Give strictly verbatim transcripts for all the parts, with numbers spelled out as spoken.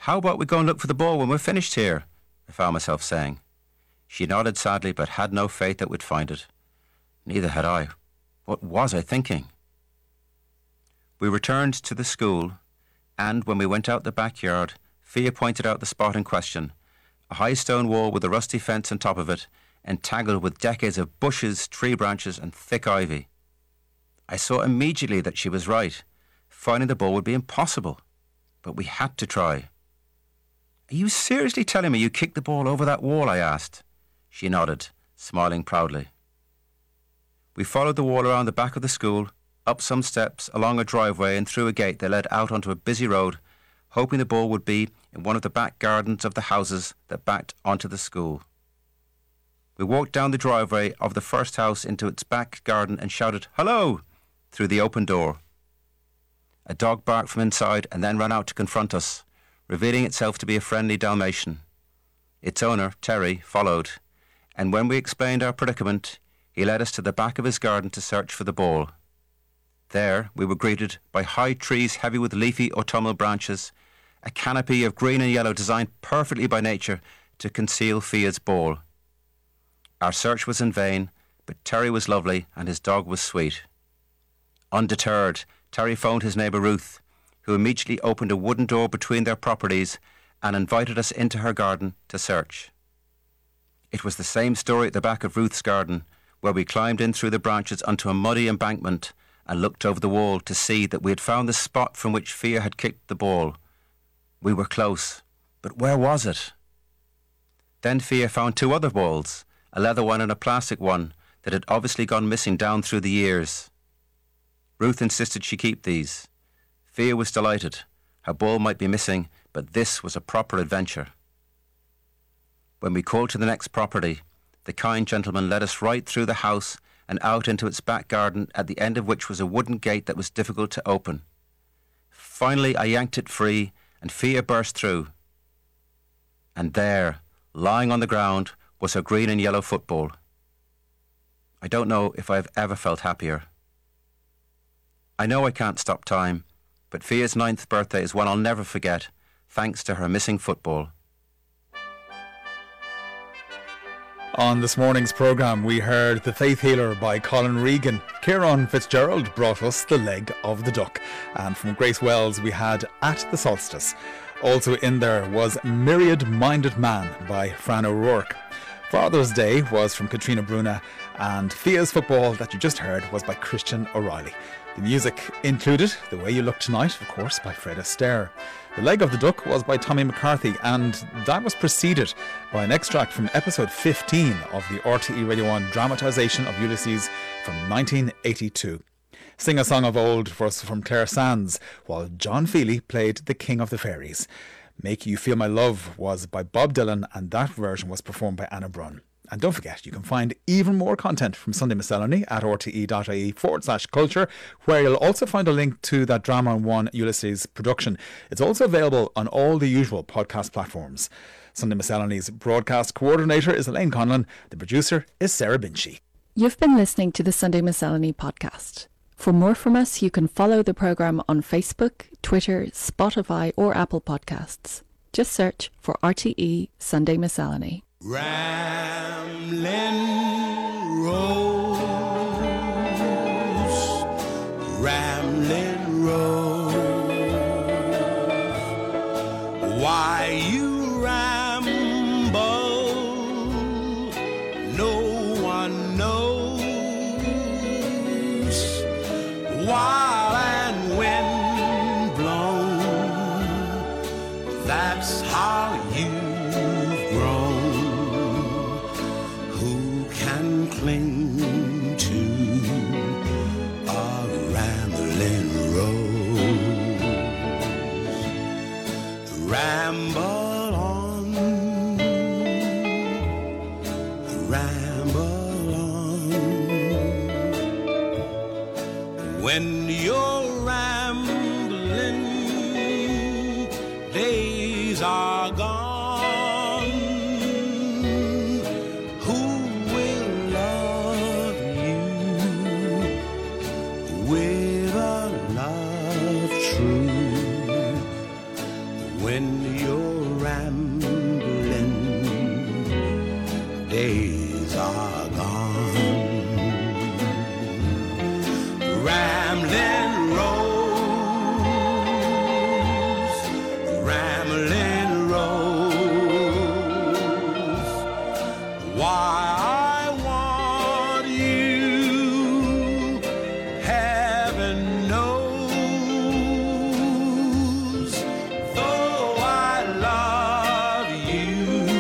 How about we go and look for the ball when we're finished here? I found myself saying. She nodded sadly, but had no faith that we'd find it. Neither had I. What was I thinking? We returned to the school, and when we went out the backyard, Fia pointed out the spot in question, a high stone wall with a rusty fence on top of it, entangled with decades of bushes, tree branches, and thick ivy. I saw immediately that she was right. Finding the ball would be impossible, but we had to try. Are you seriously telling me you kicked the ball over that wall? I asked. She nodded, smiling proudly. We followed the wall around the back of the school, up some steps, along a driveway and through a gate that led out onto a busy road, hoping the ball would be in one of the back gardens of the houses that backed onto the school. We walked down the driveway of the first house into its back garden and shouted, "Hello!" through the open door. A dog barked from inside and then ran out to confront us, revealing itself to be a friendly Dalmatian. Its owner, Terry, followed, and when we explained our predicament, he led us to the back of his garden to search for the ball. There we were greeted by high trees heavy with leafy autumnal branches, a canopy of green and yellow designed perfectly by nature to conceal Fia's ball. Our search was in vain, but Terry was lovely and his dog was sweet. Undeterred, Terry phoned his neighbour Ruth, who immediately opened a wooden door between their properties and invited us into her garden to search. It was the same story at the back of Ruth's garden, where we climbed in through the branches onto a muddy embankment and looked over the wall to see that we had found the spot from which Fia had kicked the ball. We were close, but where was it? Then Fia found two other balls, a leather one and a plastic one, that had obviously gone missing down through the years. Ruth insisted she keep these. Fia was delighted. Her ball might be missing, but this was a proper adventure. When we called to the next property, the kind gentleman led us right through the house and out into its back garden, at the end of which was a wooden gate that was difficult to open. Finally, I yanked it free, and Fia burst through. And there, lying on the ground, was her green and yellow football. I don't know if I've ever felt happier. I know I can't stop time, but Fia's ninth birthday is one I'll never forget, thanks to her missing football. On this morning's programme, we heard The Faith Healer by Colin Regan. Kieran Fitzgerald brought us The Leg of the Duck. And from Grace Wells, we had At the Solstice. Also in there was Myriad Minded Man by Fran O'Rourke. Father's Day was from Katrina Bruna, and Fia's Football that you just heard was by Christian O'Reilly. The music included The Way You Look Tonight, of course, by Fred Astaire. The Leg of the Duck was by Tommy McCarthy, and that was preceded by an extract from episode fifteen of the R T E Radio one dramatisation of Ulysses from nineteen eighty-two. Sing a Song of Old was from Claire Sands, while John Feely played The King of the Fairies. Make You Feel My Love was by Bob Dylan, and that version was performed by Anna Brun. And don't forget, you can find even more content from Sunday Miscellany at rte.ie forward slash culture, where you'll also find a link to that Drama on One Ulysses production. It's also available on all the usual podcast platforms. Sunday Miscellany's broadcast coordinator is Elaine Conlon. The producer is Sarah Binchy. You've been listening to the Sunday Miscellany podcast. For more from us, you can follow the programme on Facebook, Twitter, Spotify or Apple Podcasts. Just search for R T E Sunday Miscellany. Ramblin' Rose, Ramblin' Rose, why you ramble, no one knows, while and wind blown, that's how you've grown. Cling to a rambling rose. Ramble on, ramble on. When you're rambling, days are gone. With a love true, when you're rambling, days are gone. Rambling rose, rambling rose, why I want you, heaven knows, though I love you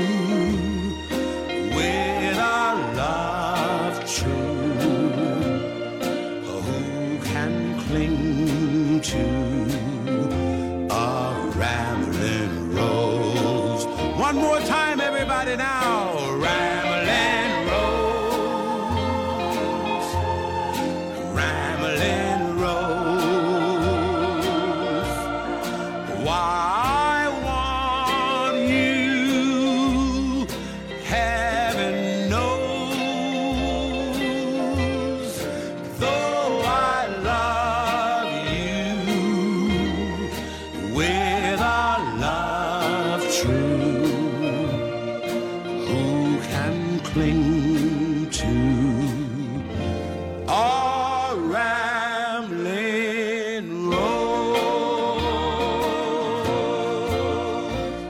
with a love true, who can cling to a rambling rose? One more time, everybody now. Rambling rose, rambling rose, why I want you, heaven knows, though I love you with a love true, who can cling to a rambling rose?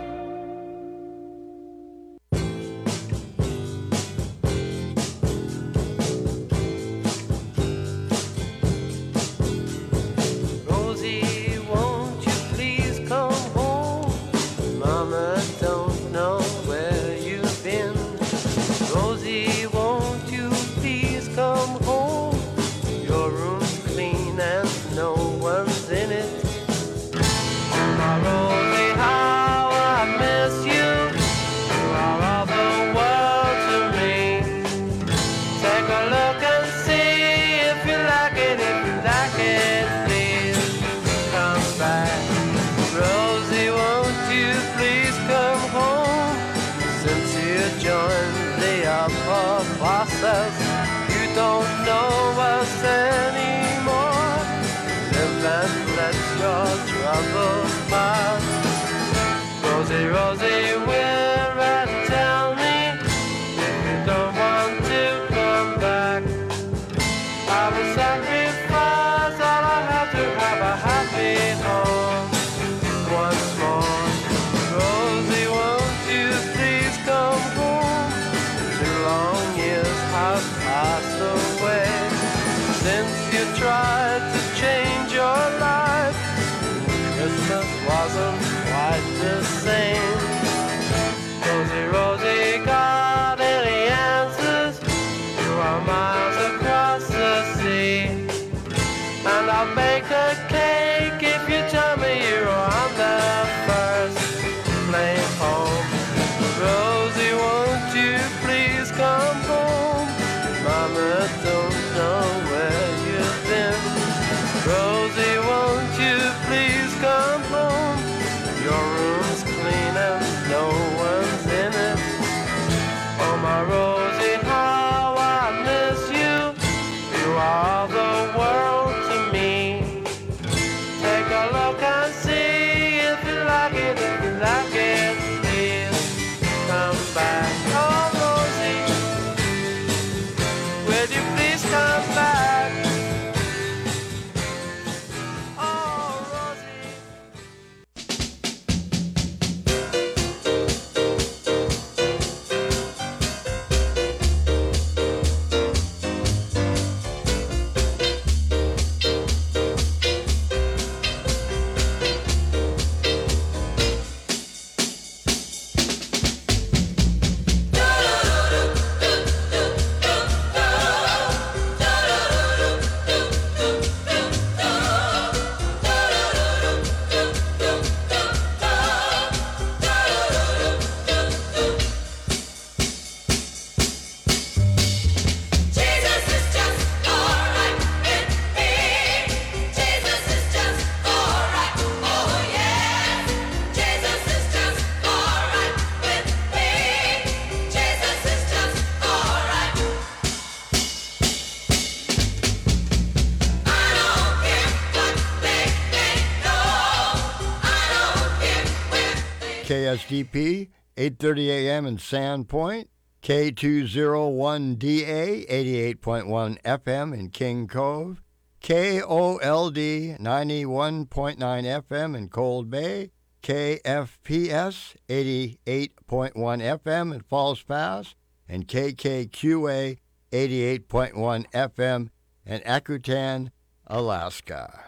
Rosie, won't you please come home? Mama don't know where you've been. Rosie, won't you please come home? Your room's clean and no one's in it. My Rosie, how I miss you. You are all the world to me. Take a look and see if you like it. If you like it, please come back. Rosie, won't you please come home? Since you joined the upper process, you don't know us anymore. Live and let your troubles pass. Rosie, Rosie, where and tell me if you don't want to come back. I will sacrifice all I have to have a happy home once more. Rosie, won't you please come home? Two long years have K S D P, eight thirty A M in Sandpoint, K two oh one D A, eighty-eight point one F M in King Cove, K O L D, ninety-one point nine F M in Cold Bay, K F P S, eighty-eight point one F M in Falls Pass, and K K Q A, eighty-eight point one F M in Akutan, Alaska.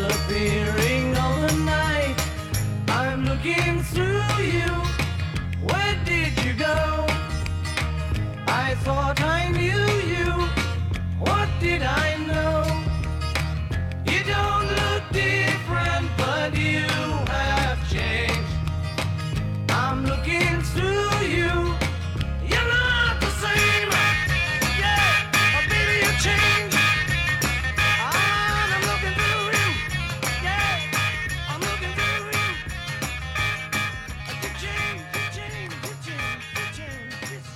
disappearing of the night. I'm looking through you. Where did you go? I thought I knew you. What did I know? You don't look different, but you have changed. I'm looking through you. You're not the same. Yeah, oh, baby, you changed. And I'm looking through you. Yeah, I'm looking through you. You changed, you changed, you changed, you changed, you changed.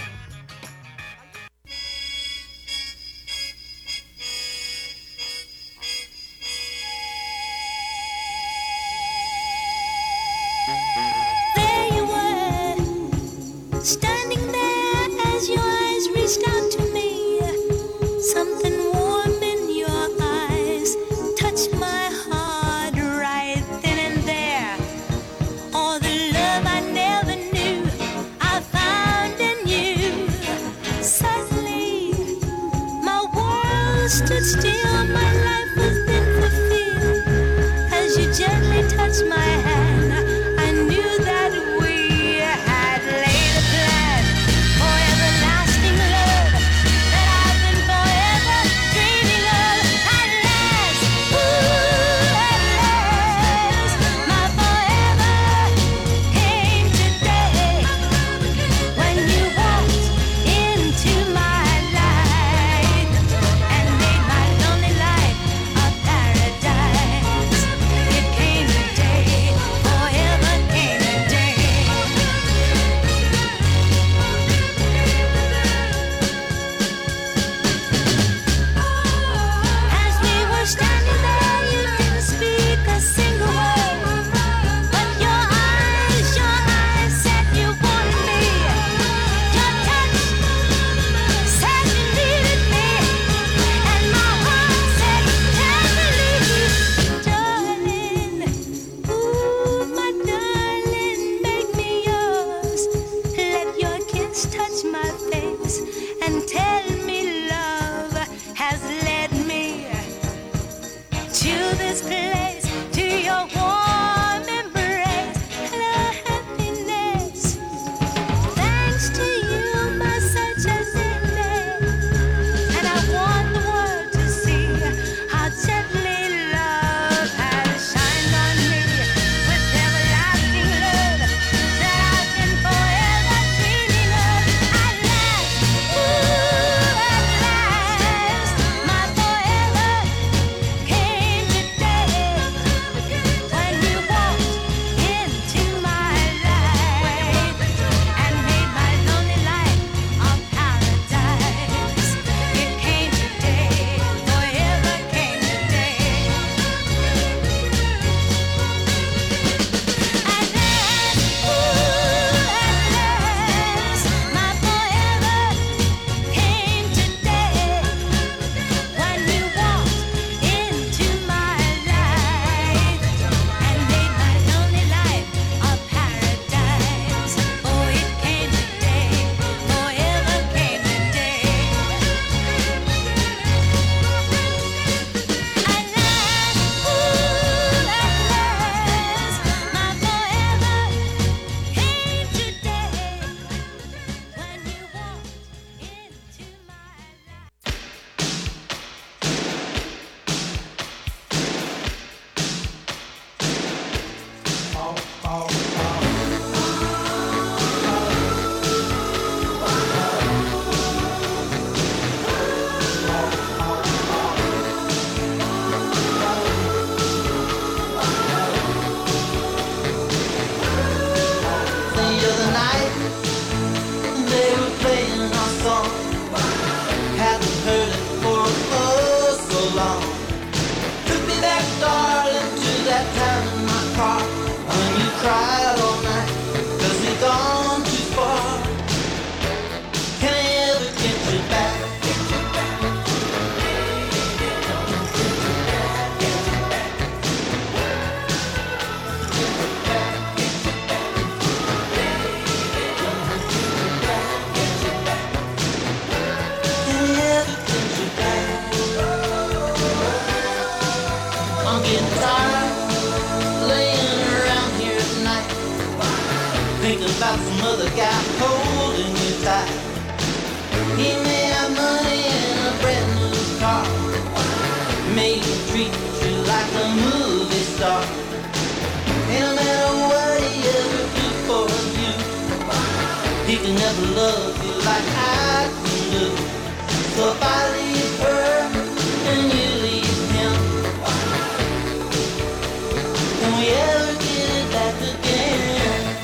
There you were, standing there as your eyes reached out to me. Something warm in your eyes touched my heart right then and there. All the love I never knew, I found in you. Suddenly, my world stood still, my life was then fulfilled. As you gently touched my hand, I knew that we had laid a plan for everlasting love that I've been forever dreaming of. At last, ooh, at last, my forever came today. When you walked into my life and made my lonely life got some other guy holding you tight. He may have money and a brand new car, may treat you like a movie star. And no matter what he ever do for you, he can never love you like I can do. So if I leave her and you leave him, can we ever get it back again?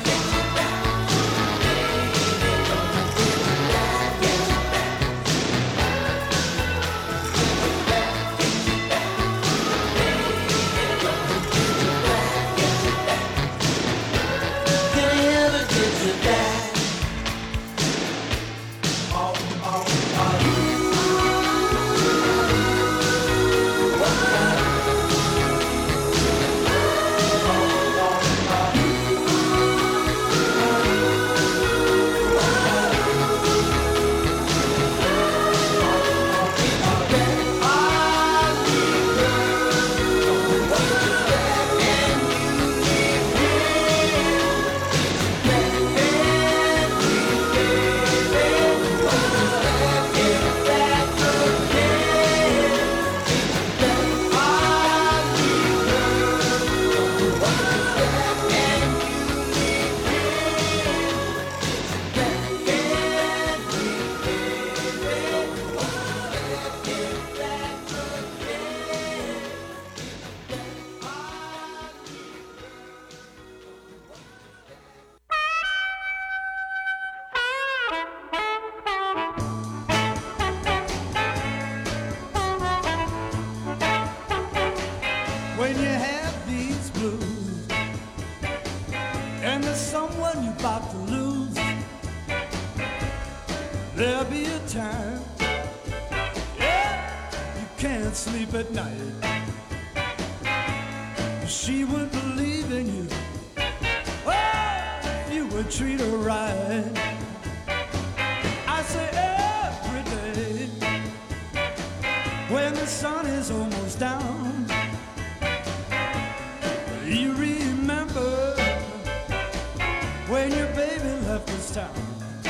When you have these blues and there's someone you're about to lose, there'll be a time, yeah, you can't sleep at night. She would believe in you, oh, you would treat her right. I say every day when the sun is almost down, you remember when your baby left this town.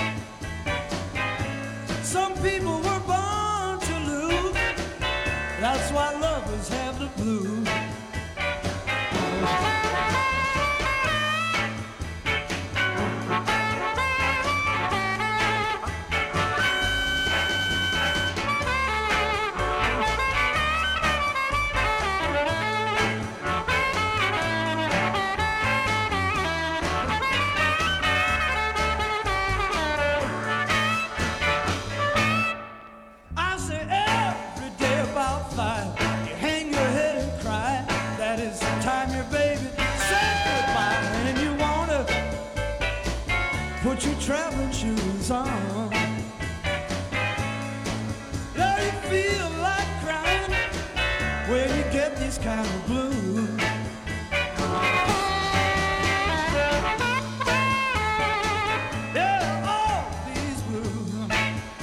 Some people were born to lose, that's why lovers have the blues. Put your traveling shoes on. Now you feel like crying when you get these kind of blues. Yeah, all these blues.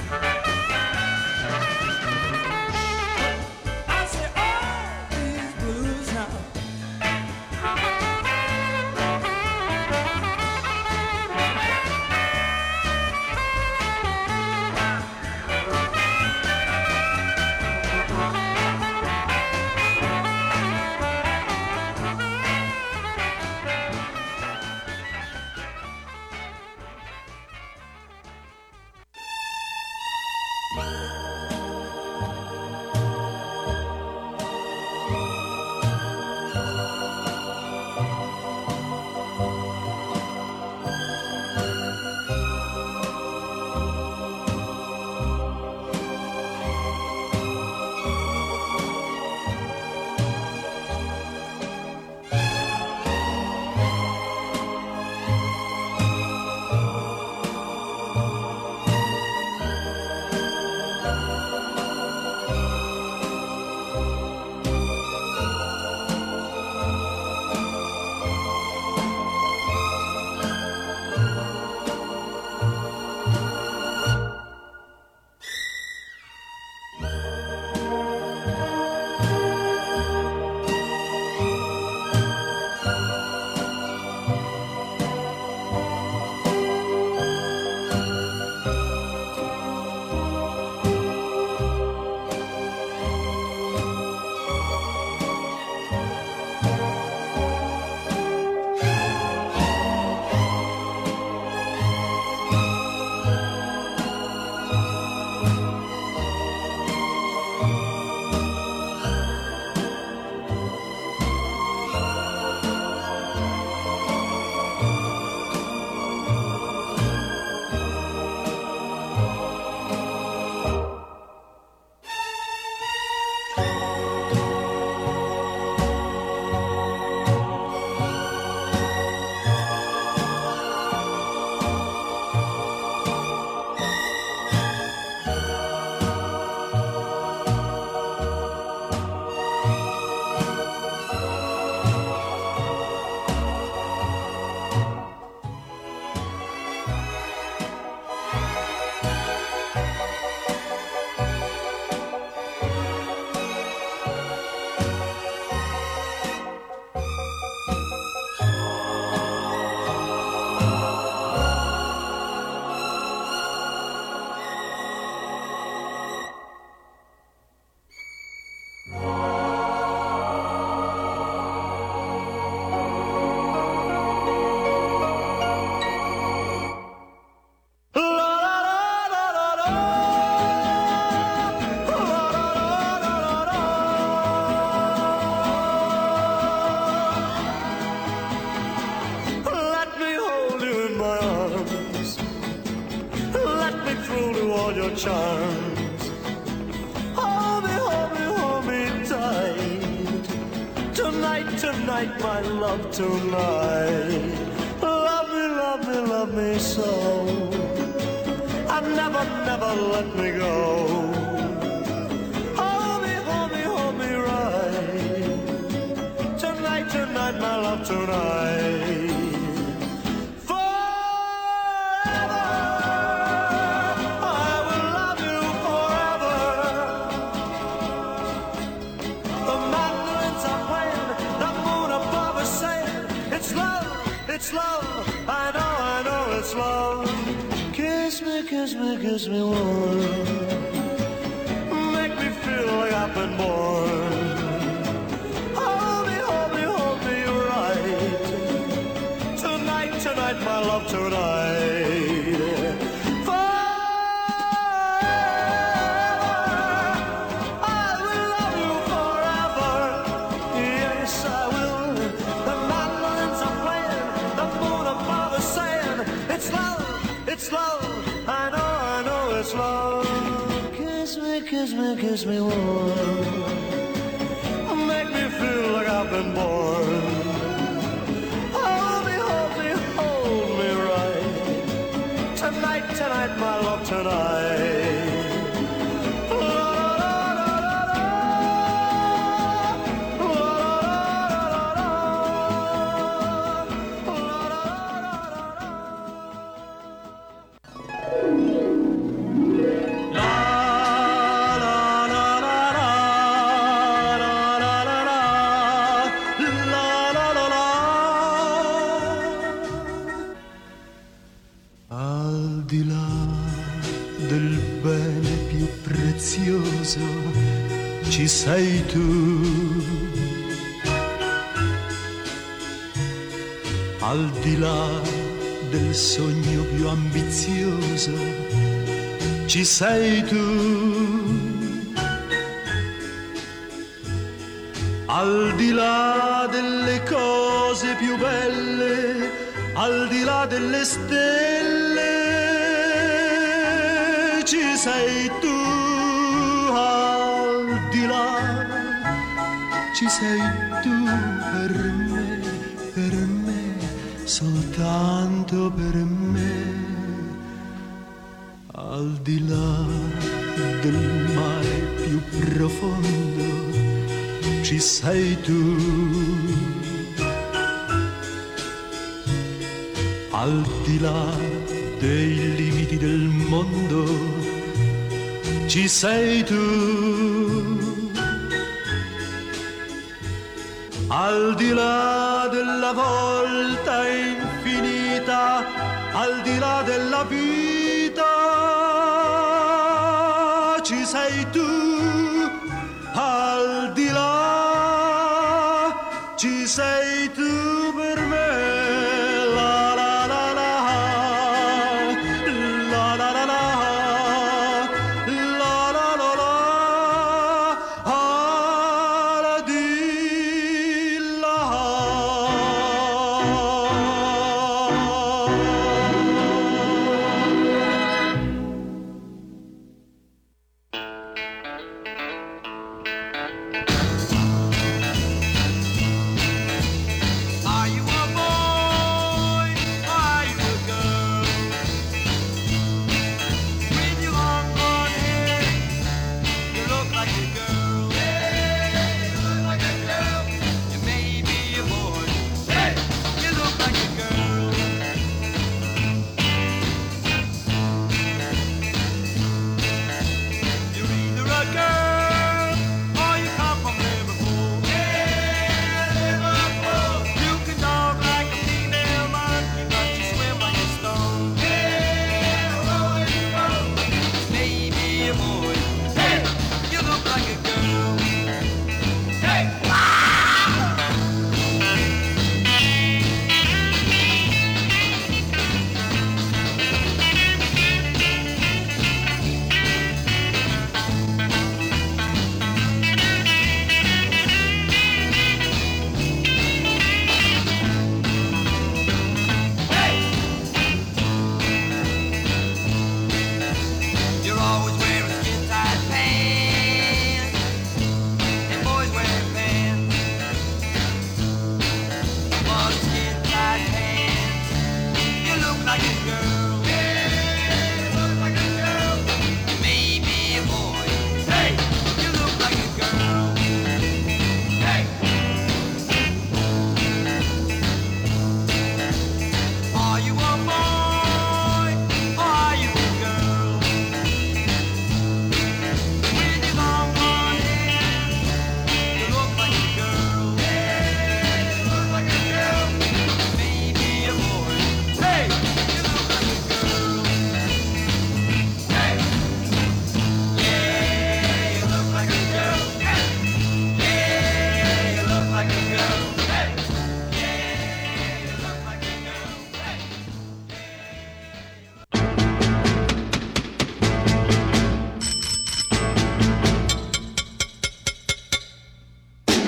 I say all these blues now. charms. Hold me, hold me, hold me tight. Tonight, tonight, my love, tonight. Love me, love me, love me so. And never, never let me go. Hold me, hold me, hold me right. Tonight, tonight, my love, tonight. It's love, I know, I know it's love. Kiss me, kiss me, kiss me warm. Make me feel like I've been born. Hold me, hold me, hold me right. Tonight, tonight, my love, tonight. It's love, I know, I know it's love. Kiss me, kiss me, kiss me warm. Make me feel like I've been born. Hold me, hold me, hold me right. Tonight, tonight, my love, tonight. Ci sei tu, al di là del sogno più ambizioso, ci sei tu, al di là delle cose più belle, al di là delle stelle, ci sei tu. Ci sei tu per me, per me, soltanto per me, al di là del mare più profondo, ci sei tu, al di là dei limiti del mondo, ci sei tu. Al di là della volta infinita, al di là della vita, ci sei tu, al di là, ci sei tu per me, la la la la, la la la la.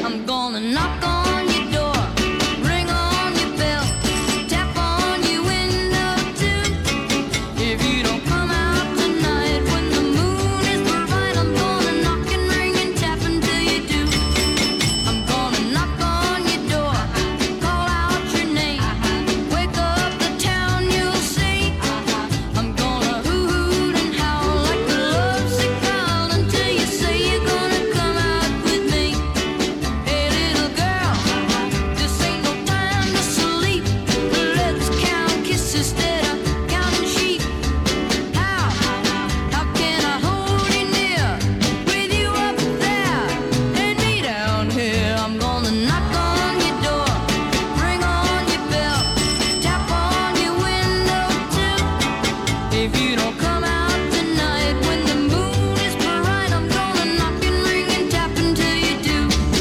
I'm gonna knock on your door, ring on your bell, tap on your window too. If you don't come out tonight when the moon is bright, I'm gonna knock and ring and tap until you do. I'm gonna knock on your door, call out your name, wake up the town, you'll see. I'm gonna hoot and howl like a lovesick child until you say you're gonna come out with me. Hey little girl, this ain't no time to sleep. Let's count kisses instead of counting sheep. How, how can I hold you near, with you up there and me down here? I'm gonna knock on your door, ring on your bell, tap on your window too. If you don't come out tonight when the moon is bright, I'm gonna knock and ring and tap until you do.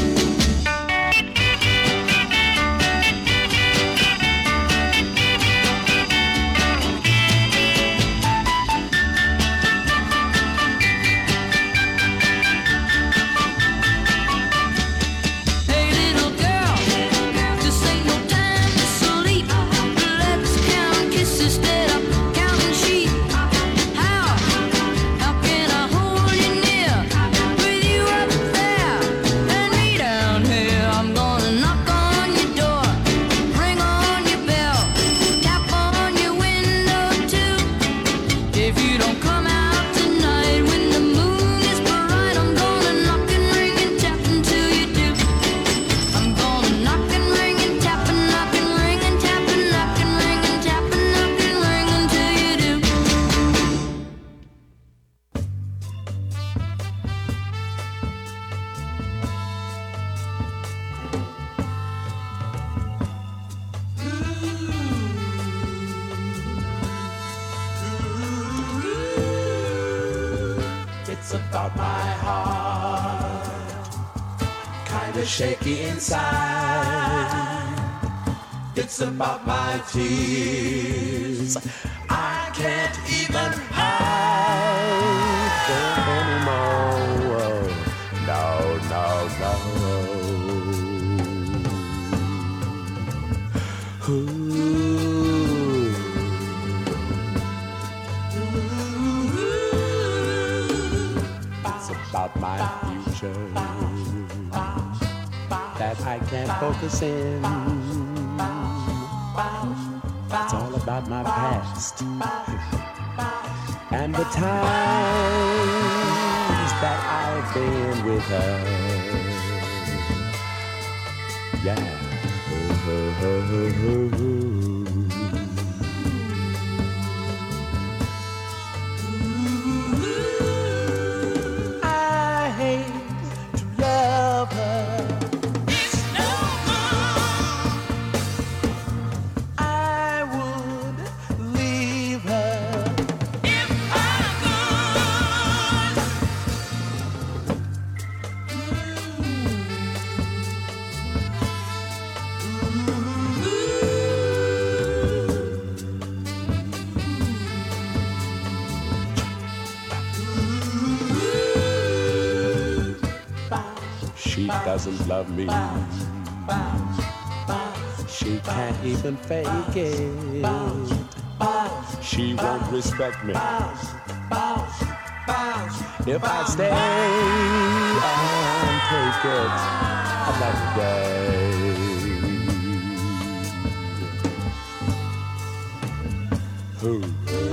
Hey little girl, this ain't no time to sleep. Let's count kisses instead of counting sheep. How, how can I hold you near, with you up there and me down here? I'm gonna knock on your door, ring on your bell, tap on your window too. If you don't come out tonight when the moon is bright, I'm gonna knock and ring and tap until you do. I'm gonna knock and ring and tap and knock and ring and tap and knock and ring and tap and knock and ring until you do. It's about my heart, kinda shaky inside. It's about my tears, I can't even hide them anymore. No, no, no. It's about my future that I can't focus in. It's all about my past and the times that I've been with her. Yeah. I hate to love her. It's no good. I would leave her if I could. She doesn't love me. She can't even fake it. She won't respect me if I stay and take it another day. Ooh.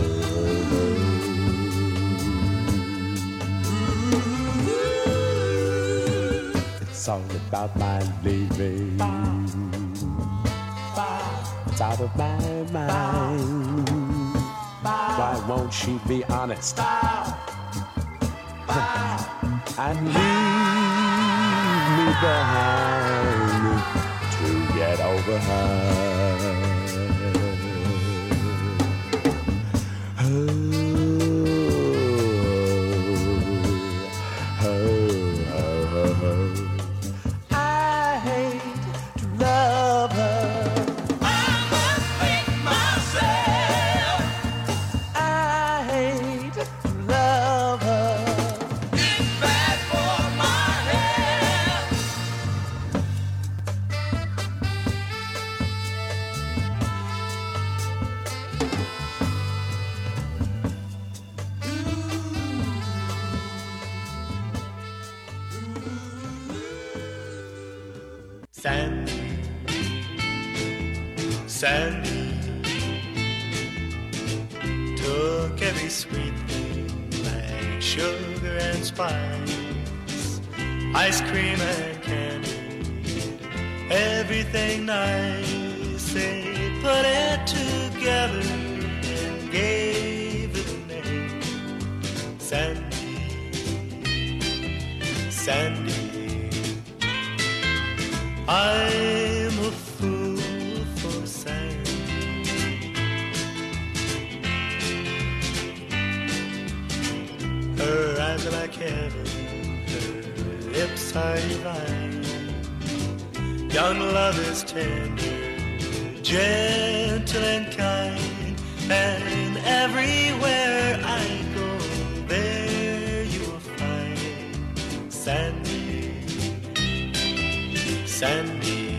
It's all about my leaving. It's out of my mind. Why won't she be honest and leave me behind to get over her? I hate to love her. I must think myself. I hate to love her. It's bad for my health. Sandy, Sandy took every sweet thing like sugar and spice, ice cream and candy, everything nice. They put it together and gave it a name. Sandy, Sandy, I'm a fool for Sandy. Her eyes are like heaven, her lips are divine. Young love is tender, gentle and kind, and everywhere I go, there you will find Sandy, Sandy.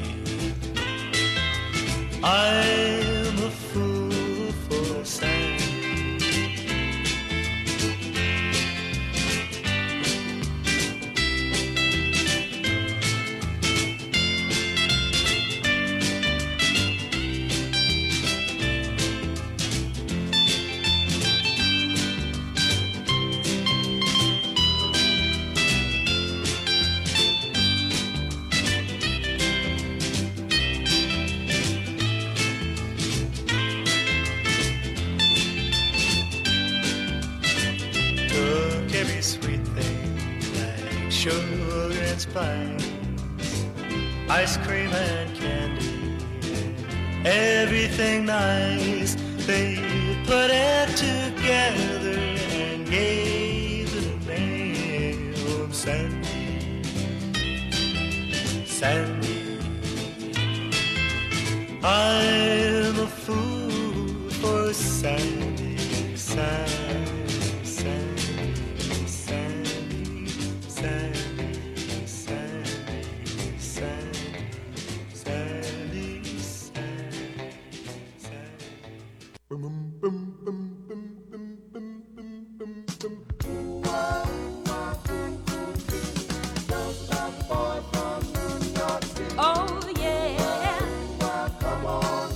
I'm a fool for Sandy. Every sweet thing like sugar and spice, ice cream and candy, everything nice. They put it together and gave it a name. Sandy, Sandy, I'm a fool for Sandy, Sandy. Oh yeah. Come on,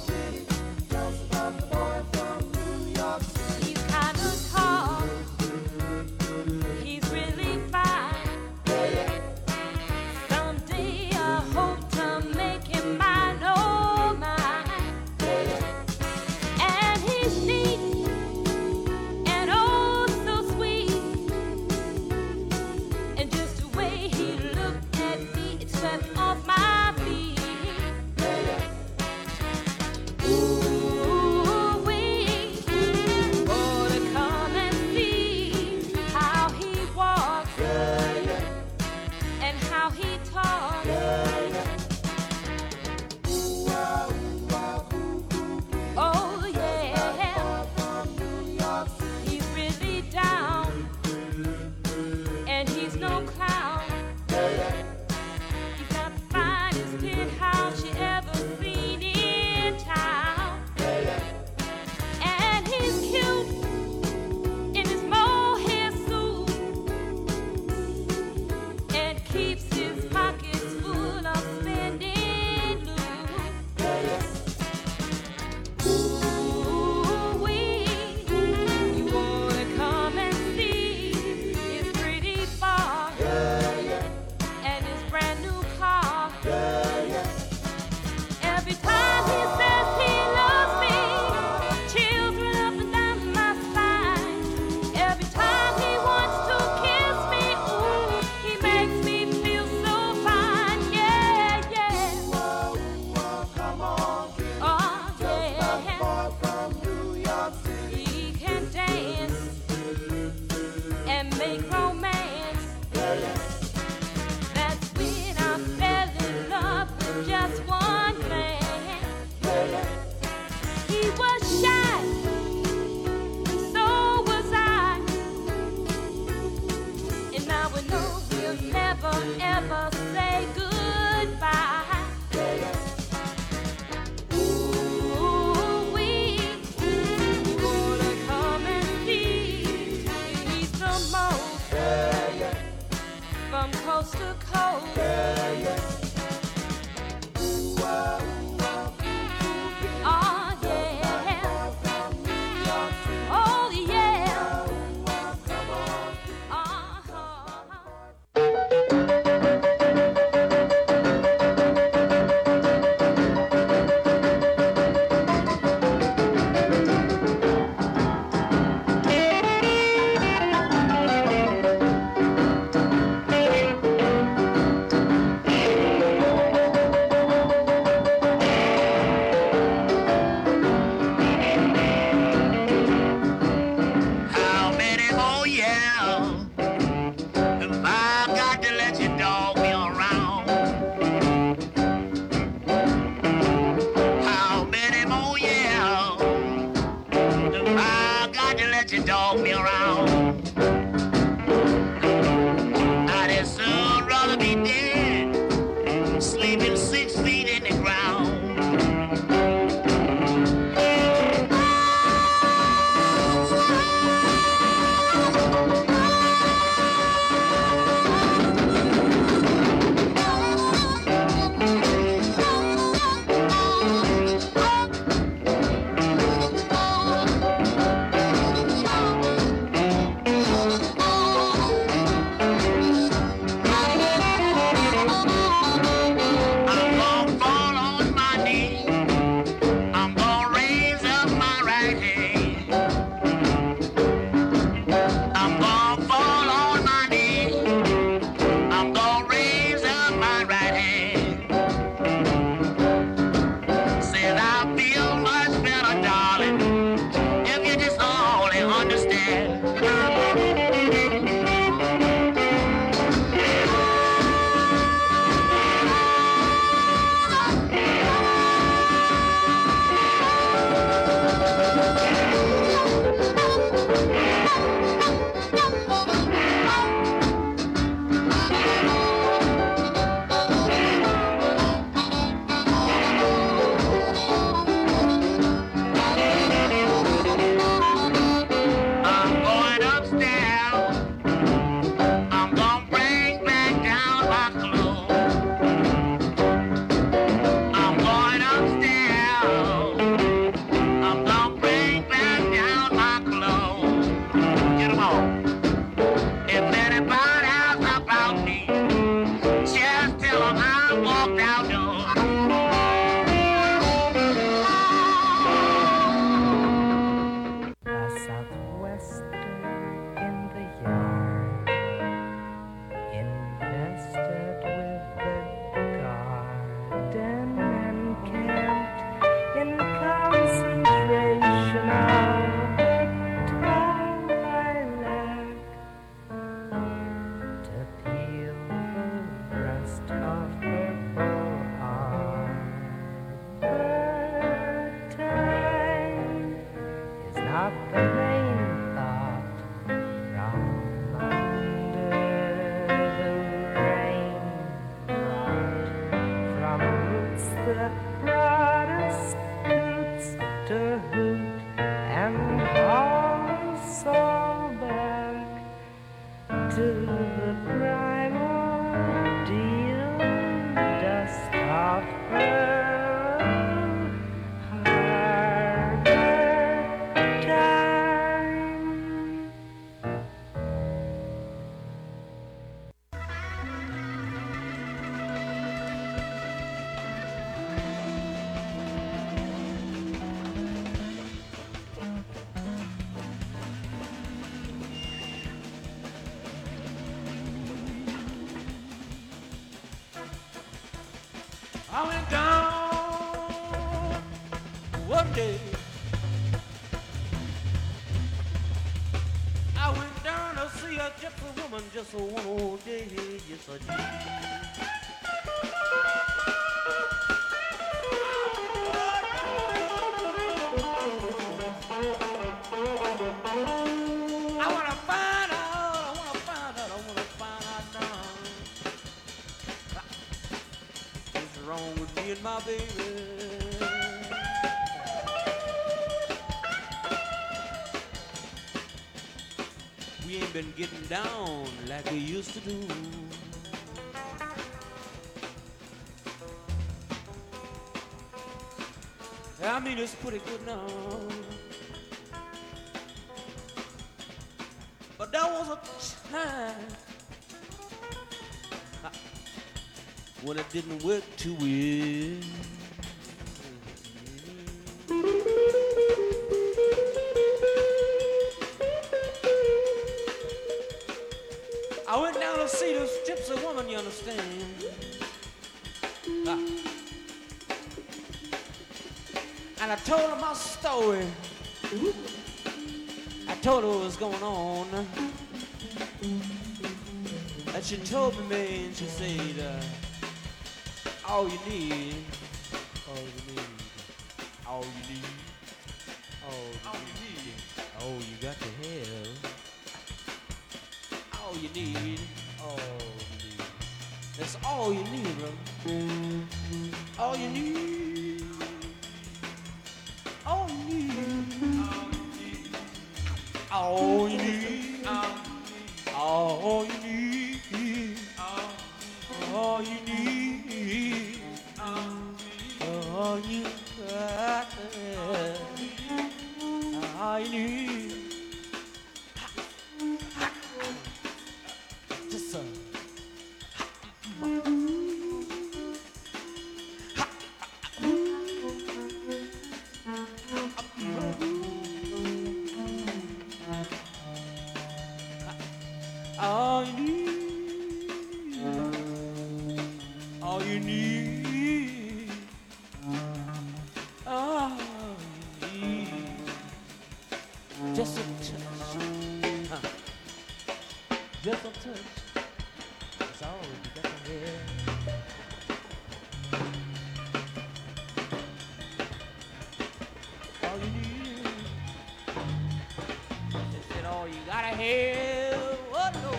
Ah, yeah. Oh, yeah. Uh-huh. How many more years have I got to let you dog me around? How many more years have I got to let you dog me around? I'd as soon rather be dead, sleeping six feet in the ground. I'm gonna fall on my knees. I'm gonna raise up my right hand. I'm gonna fall on my knees. I'm gonna raise up my right hand. Said I feel much better, darling, if you just only understand. I'm going upstairs. I'm gonna bring back down my clothes. I'm going upstairs. I'm gonna bring back down my clothes. Get 'em on. If anybody asks about me, just tell 'em I walked outdoors. A southwester in the yard, invested with the garden and camped in concentration of the time I lack to peel the rest of her full arbor time is not the main thought from under the rain brought from roots that brought us hoots to hoot and haul us all back to the primal deal dust of her harbor time. I went down one day. I went down to see a gypsy woman just one day. Yes, I did. I wanna find out, I wanna find out, I wanna find out now. What's wrong with me and my baby? We ain't been getting down like we used to do. I mean, it's pretty good now. But there was a time when it didn't work too well. I went down to see this gypsy woman, you understand? Ah. And I told her my story. I told her what was going on. And she told me, man, she said, uh, all you need, all you need, all you need, all you need, all you got to have, all you need, all you need. That's all you need, brother. All you need, all you need, all you need, all you need, all you need, all you got, all you need. Just a all you need, all you need, all you need, just a touch, huh. Just a touch, that's all you got to have. All you need, just said all you gotta have. What no?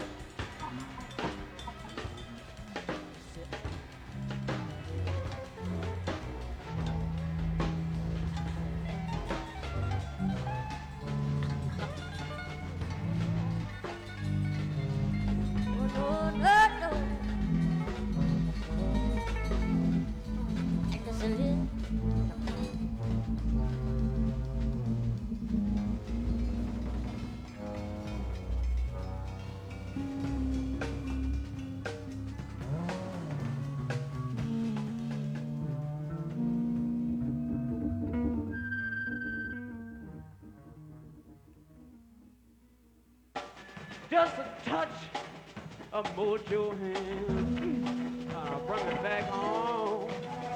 No, no, no. Just a little. Just a touch of mojo hand, I'll bring it back home.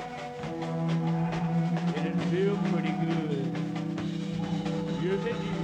And it feel pretty good. Yes, it do.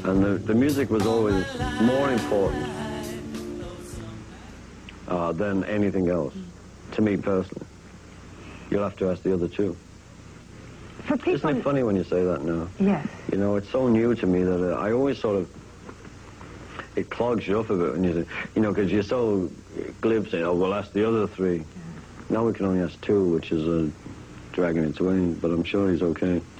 And the, the music was always more important uh, than anything else, to me personally. You'll have to ask the other two. For people... Isn't it funny when you say that now? Yes. You know, it's so new to me that uh, I always sort of, it clogs you up a bit when you say, you know, because you're so glib saying, oh, we'll ask the other three. Yeah. Now we can only ask two, which is uh, dragging it to end, but I'm sure he's okay.